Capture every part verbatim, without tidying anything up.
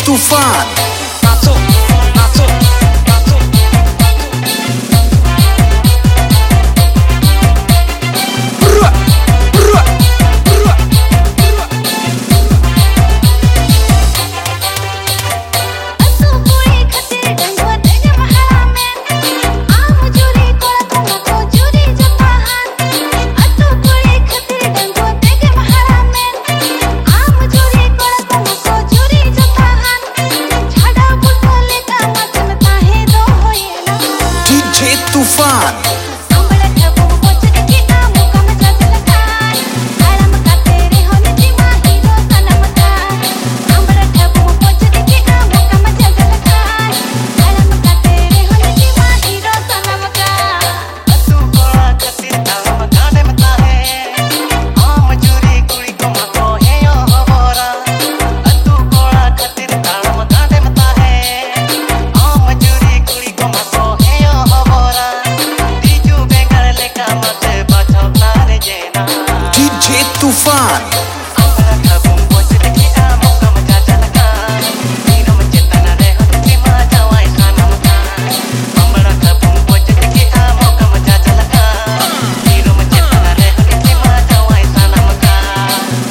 तूफान नाचो नाचो नाचो ब्रुआ, ब्रुआ, ब्रुआ, ब्रुआ। असो पोळी खातीर डंगवा तेजे महारामेन आम चोरी कोळा तुमको चोरी जपाहान असो पोळी खातीर डंगवा तेजे महारामेन आम चोरी कोळा तुमको चोरी जपाहान झाडा बुटले का माचन ताहे दो होयेला डीजे तूफान सांबळा ठबू पोचले की आमो कम जाजल काय आळम का तेरे होने ती माही रो सनमकार सांबळा ठबू पोचले की आमो कम जाजल काय आळम का तेरे होने ती माही रो सनमकार तू कोळा खातीर आम गाणे मता है आम चोरी कुड़ी को मतो है यो हवरा तू कोळा खातीर आम गाणे मता है आम चोरी कुड़ी को मतो है यो हवरा तीजू बेंगल लेका मते बाछो तारे जेना डीजे तूफान सांबळा ठबू पोचले की आमो कम जाजल काय नीरम चेतना रे होती मा जावाई सनमकार सांबळा ठबू पोचले की आमो कम जाजल काय नीरम चेतना रे होती मा जावाई सनमकार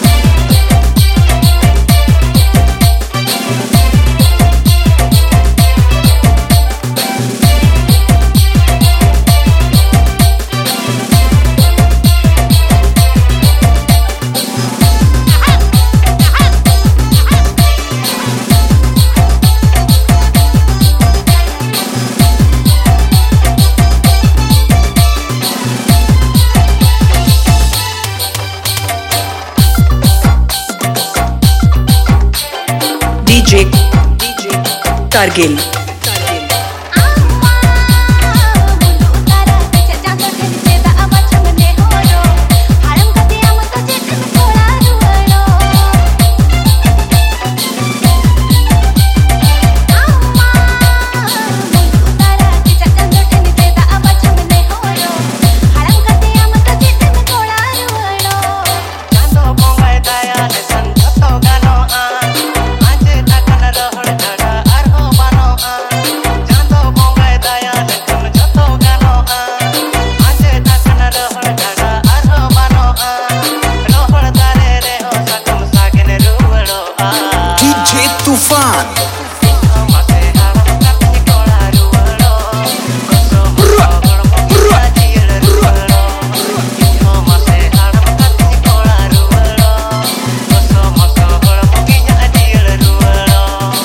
डीजे कारगिल आम्मा मुलू उतारा तेच्या जागोटे तेदा आवाज मने होरो हाळम कते आम तो चेतन कोळा रुवळो आम्मा मुलू उतारा तेच्या जागोटे तेदा आवाज मने होरो हाळम कते आम तो चेतन कोळा रुवळो चांदो बोंगाय दयाले संतो गानो आ आजे ताकन रहड़ घड़ा आरो बानो आ चांदो बोंगाय दयाले कम जतो गानो आ आजे ताकन रहड़ घड़ा आरो बानो आ रहड़ दारे रे हो सकम सागने रुवड़ो आ डीजे तूफान मासे हालम काती कोळा रुवड़ो कसो ब्रुआ, ब्रुआ, जियल रुवड़ो इहो मासे हालम काती कोळा रुवड़ो कसो मसो हळम किnya जियल रुवड़ो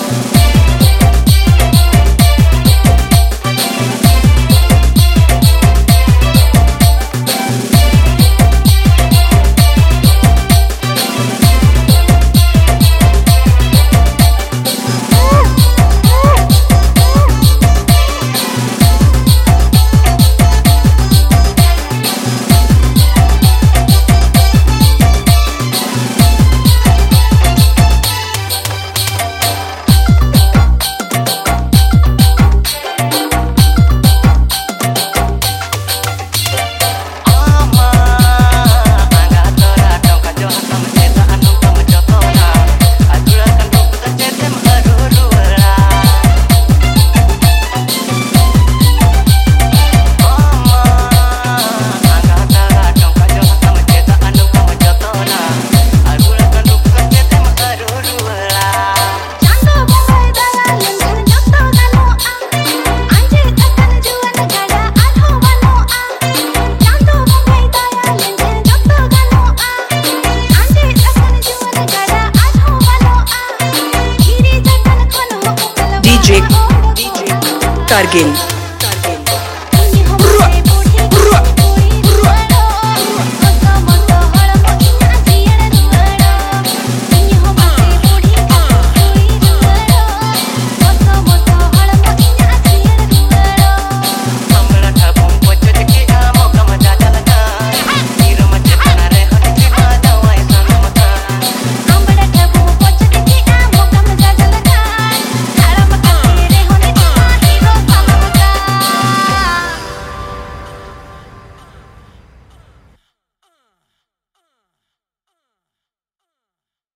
आमा आंगा तोरा टोका जो हम चेता अनु कम जतोना अदुरा kan रूप त चेतम अरु रुवड़ा आमा आंगा तोरा टोका जो हम चेता अनु कम जतोना अदुरा kan रूप त चेतम अरु रुवड़ा चांदो बोंगाय दयाले मन जतो गानो आ आंजे ताकन जुवन गड़ा आरो बानो आ चांदो बोंगाय दयाले मन जतो गानो आ आंजे ताकन जुवन गड़ा आरो बानो आ गिरी जतन कोन हो उकल डीजे डीजे कारगिल